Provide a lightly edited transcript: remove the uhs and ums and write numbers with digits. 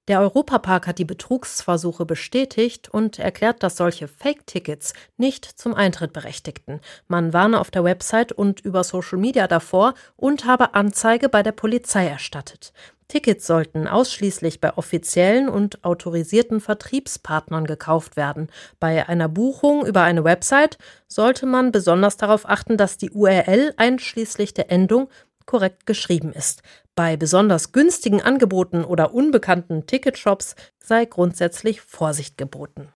Der Europapark hat die Betrugsversuche bestätigt und erklärt, dass solche Fake-Tickets nicht zum Eintritt berechtigten. Man warne auf der Website und über Social Media davor und habe Anzeige bei der Polizei erstattet. Tickets sollten ausschließlich bei offiziellen und autorisierten Vertriebspartnern gekauft werden. Bei einer Buchung über eine Website sollte man besonders darauf achten, dass die URL einschließlich der Endung korrekt geschrieben ist. Bei besonders günstigen Angeboten oder unbekannten Ticketshops sei grundsätzlich Vorsicht geboten.